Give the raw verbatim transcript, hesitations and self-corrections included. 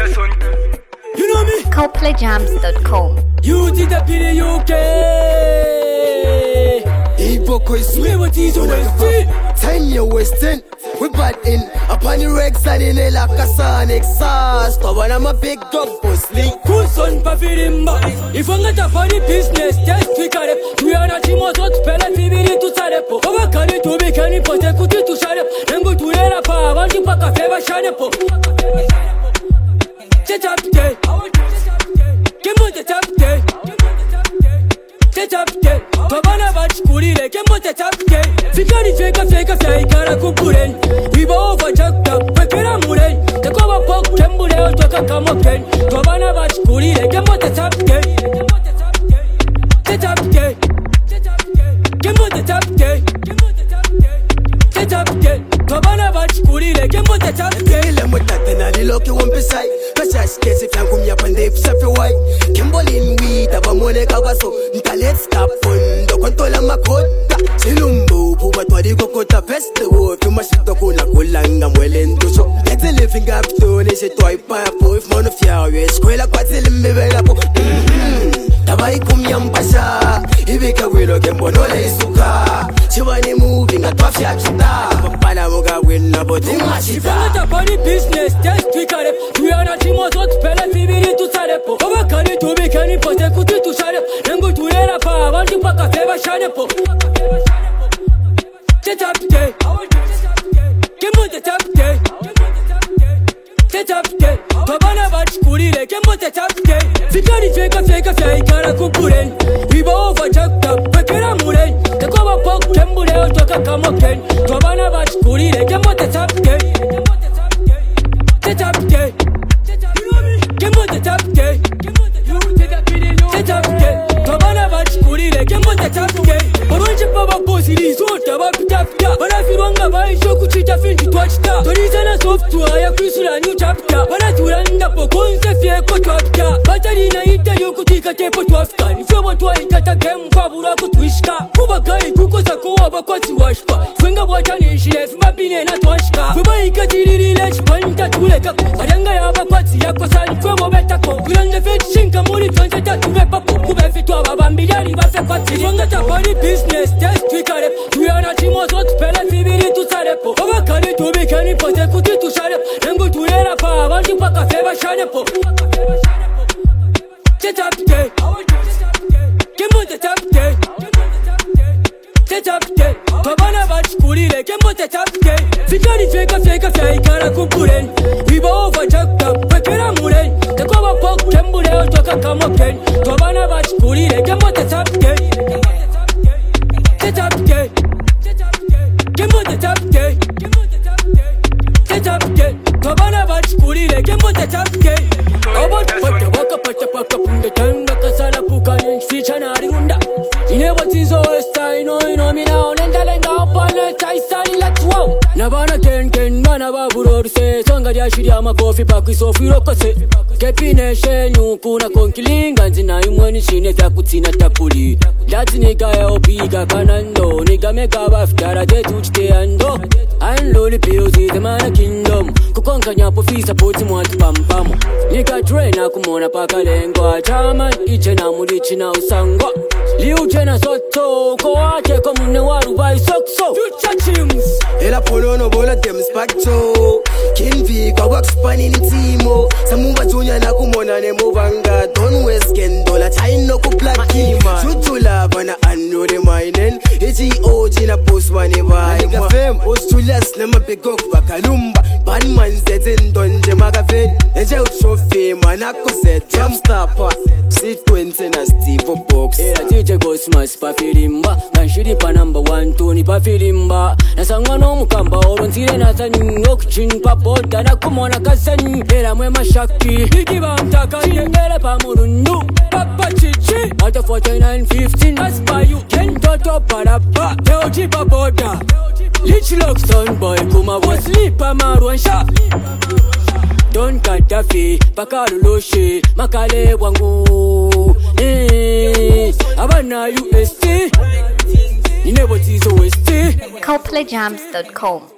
You know me? Copley Jams dot com. You did the P D U K. Iboko is We what is wasted. Time you wasting. We bad in upon the Rex and in a Lakasan exhaust. But I'm a big dog boss link. Who's on Pafirimba? If I'm not a funny business, just tweak it. We are not Timos, what Pella T V to Sarepo. Over can it to be canny for the Kuti to Sarep. Then go to Erapa, want to pack a favor Shanepo. Set up day. Give me the top day. Set up day. Tabana Bach Kurire, give me the top day. Fikari Fake a Fake a Fake a Kupuren. We were over Jacked up, Pekera Muren. The cover pop, Kembure, Toka Kamoken. Tabana Bach Kurire, give me the top day. Set up day. Give me the top day. Set up day. Tabana Bach Kurire, give me the top day. Let me that and I look you one beside. Just case if you come here and they self white. Kimbolin weed, abamone kawaso. Let's stop on the control of my code. Silumbu, Pumatwadi Kokota Festival. If you must have the Kula Kulanga, well into so. Let's a living up to this toy pipe. If one of your is Quella Quatil Mivelapo. Tabai Kumyam Pasha. Ibika Willow Kembonole Suka. Chivani moving at Tafia Kita. Panamoga win about the Machita. It's a funny business, just tweak it. We are not Timos, what Pella T V to Sarepo. Over can it to be canny for the Kuti to Sarep. Then go to Erapa, want to pack a favor Shanepo. Set up day. Give me the top day. Set up day. Tabana Bach Kurire, give me the top day. Fikari Fake a Fake a Fake a Kupuren. We were over Jacked up, Pekera Muren. The cover pop, Kembure, Toka Kamoken. Tabana Bach Kurire, give me the top day. Set up day. Give me the top day. Set up day. Tabana Bach Kurire, give me the top day. Orange Papa Boss, it is what about Tapta. But if you want to buy Shokuchita Fin to watch that, the reason I software, I Crusul a new chapter. But I do end up a concept, I could chapter. But I didn't eat you could take a tape to after. If you want to get a game, Fabula could wishka. Kubakai, Kukosako, Abakoti Washpa. Finger water nation, if Mabin and a Twashka. Kubaika Tiri, let's point at Tuleka. Ayanga Abakoti, Yakosan, Fomo Betako. We on the fetch, Shinkamuri, Transit to Repapu, Kubefito, Bambiari, Vasapati. You're not a funny business, just tweak it. We are not Timos, what Pella T V to Sarepo. Over can it to be canny for the Kuti to Sarep. Then go to Erapa, want to pack a favor Shanepo. Set up day. Give me the top day. Set up day. Tabana Bach Kurire, give me the top day. Fikari Fake a Fake a Fake a Kupuren. We were over Jacked up, Pekera Muren. The cover pop, Kembure, Toka Kamoken. Tabana Bach Kurire, give me the top day. Set up day. Give me the top day. Set up day. Tabana Bach Kurire, give me the top day. About what the waka pata paka punda tanga kasala puka yin feature na riunda. You know what is always time, no, you know me now. Lenda lenda upana chai sali let's wow. Nabana ken ken mana baburo se songa dia shiri ama coffee pack so firo kose. Kepine shenyu kuna konkilinga nzina imweni shine vya kutina tapuli. Lati nika ya opiga kanando nika meka baftara jetu chite ando. Unloli pills is the man kingdom. Kukonka nyapo fisa poti mwati pampamo. Nika trainer kumona paka lengwa. Chama iche na mudichi na usangwa. Liu jena soto ko ake komune waru bai sokso. Future chimps. Ela polono bola dem spaccio. Kinvi kwa wax pani ni timo. Samumba junior na kumona ne movanga. Don't waste kendola chaino ku black kima. Shutula bana anu de mainen. Eji oji na post wani vai. Nigga fem ostulas na mapegok bakalumba. Banman zetin donje magafen. Eje utrofe manako set jump stopper. Sit twenty na Steve box. Era teacher goes mas pa filimba. Ganshiri pa number one Tony pa filimba. Nasangwa no mukamba orontire na tanyi. Okuchin pa pota na kumona kasani. Era mwema shaki. Ikiba mtaka chingere pa murundu. Papa chichi. Alta forty-nine fifteen. As pa you. Ken toto parapa. Teoji pa pota. Lich lock son boy. Kuma was lipa maruan sha. Don Kadafi, Pakaruloshe, Makale Wangu, eh, Abana U S T, you never tease O S T. Copley Jams dot com.